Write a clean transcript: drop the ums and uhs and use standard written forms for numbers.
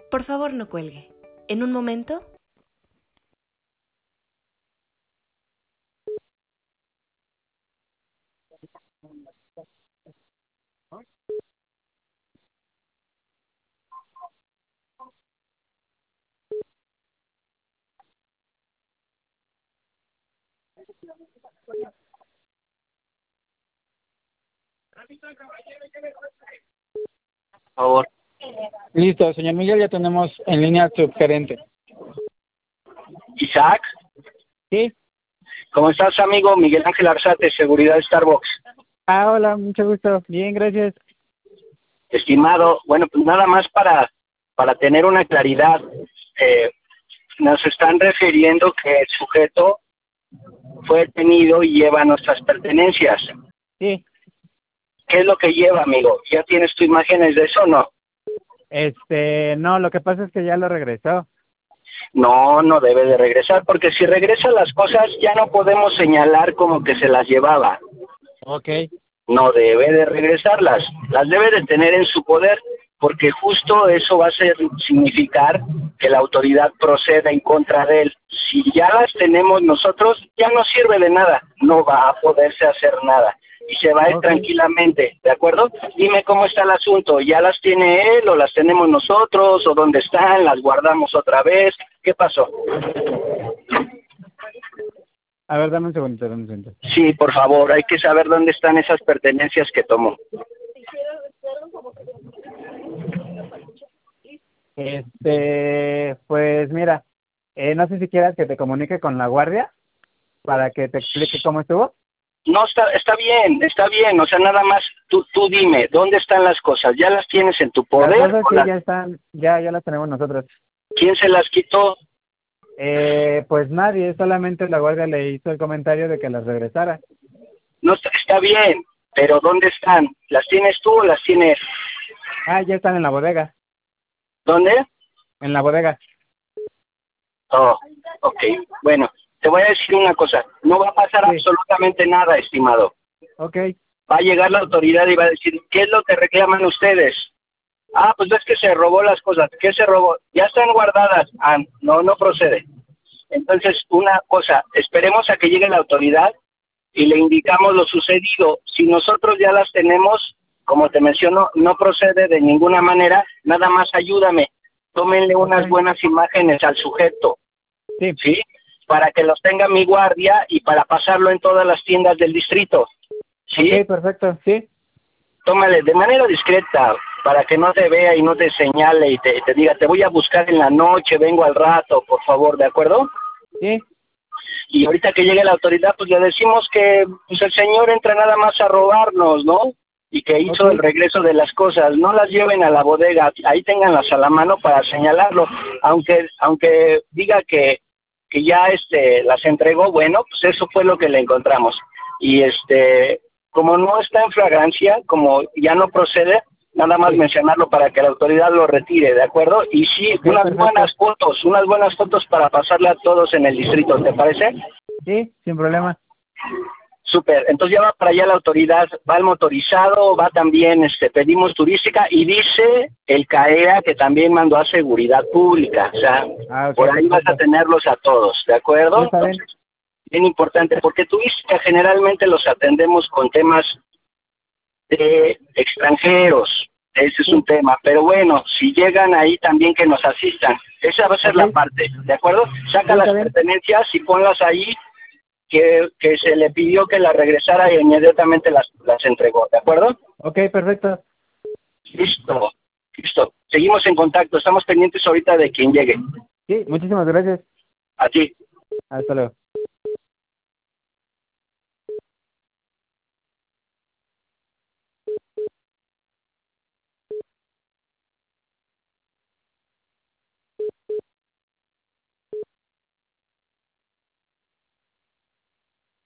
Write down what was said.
Por favor, no cuelgue. En un momento. Por favor. Listo, señor Miguel, ya tenemos en línea al subgerente. Isaac, ¿Sí? ¿cómo estás, amigo? Miguel Ángel Arzate, Seguridad Starbucks. Ah, hola, mucho gusto. Bien, gracias. Estimado, bueno, pues nada más para tener una claridad, nos están refiriendo que el sujeto fue detenido y lleva nuestras pertenencias. Sí, ¿Qué es lo que lleva, amigo? ¿Ya tienes tu imágenes de eso o no? no, lo que pasa es que ya lo regresó. No, no debe de regresar, porque si regresa las cosas ya no podemos señalar como que se las llevaba. Ok, No debe de regresarlas, las debe de tener en su poder, porque justo eso va a significar que la autoridad proceda en contra de él. Si ya las tenemos nosotros, ya no sirve de nada, no va a poderse hacer nada y se va a ir Ok. tranquilamente, ¿de acuerdo? Dime cómo está el asunto, ¿ya las tiene él o las tenemos nosotros o dónde están, las guardamos otra vez? ¿Qué pasó? A ver, dame un segundo. Sí, por favor, hay que saber dónde están esas pertenencias que tomó. Pues mira, no sé si quieras que te comunique con la guardia para que te explique cómo estuvo. No, está bien, o sea, nada más tú dime, ¿dónde están las cosas? ¿Ya las tienes en tu Las poder? cosas ¿O sí ya están, ya las tenemos nosotros. quién se las quitó? Pues nadie, solamente la guardia le hizo el comentario de que las regresara. No, está bien, pero ¿dónde están? ¿Las tienes tú o las tienes? Ah, ya están en la bodega, ¿Dónde? en la bodega. Oh, ok, bueno, te voy a decir una cosa, no va a pasar Sí, absolutamente nada, estimado. ok, Va a llegar la autoridad y va a decir, ¿qué es lo que reclaman ustedes? Ah, pues es que se robó las cosas. ¿Qué se robó? Ya están guardadas. Ah, no, no procede. Entonces, una cosa, esperemos a que llegue la autoridad y le indicamos lo sucedido. Si nosotros ya las tenemos, como te menciono, no procede de ninguna manera, nada más ayúdame. Tómenle unas ok, buenas imágenes al sujeto, sí, ¿sí? Para que los tenga mi guardia y para pasarlo en todas las tiendas del distrito, ok, ¿sí? perfecto, sí, Tómale de manera discreta para que no te vea y no te señale y te diga, te voy a buscar en la noche, vengo al rato, por favor, ¿de acuerdo? sí, Y ahorita que llegue la autoridad, pues le decimos que pues el señor entra nada más a robarnos, ¿no? Y que ok, hizo el regreso de las cosas. No las lleven a la bodega, ahí ténganlas a la mano para señalarlo. Aunque diga que ya las entregó, bueno, pues eso fue lo que le encontramos. Y como no está en flagrancia, como ya no procede, nada más sí, mencionarlo para que la autoridad lo retire, ¿de acuerdo? Y sí, ok, perfecto, unas buenas fotos para pasarle a todos en el distrito, ¿te parece? sí, sin problema. Súper, entonces ya va para allá la autoridad, va el motorizado, va también, pedimos turística y dice el CAEA que también mandó a seguridad pública, o sea, Ah, ok, por ahí vas a perfecto. tenerlos a todos, ¿de Sí, acuerdo? está bien. Entonces, bien importante, porque turística generalmente los atendemos con temas de extranjeros, ese es un Sí, tema, pero bueno, si llegan ahí también que nos asistan, esa va a ser ok, la parte, ¿de acuerdo? Saca sí, las está bien. pertenencias y ponlas ahí que se le pidió que las regresara y inmediatamente las entregó, ¿de acuerdo? Ok, perfecto. Listo, listo. Seguimos en contacto, estamos pendientes ahorita de quien llegue. Sí, muchísimas gracias. A ti. Hasta luego.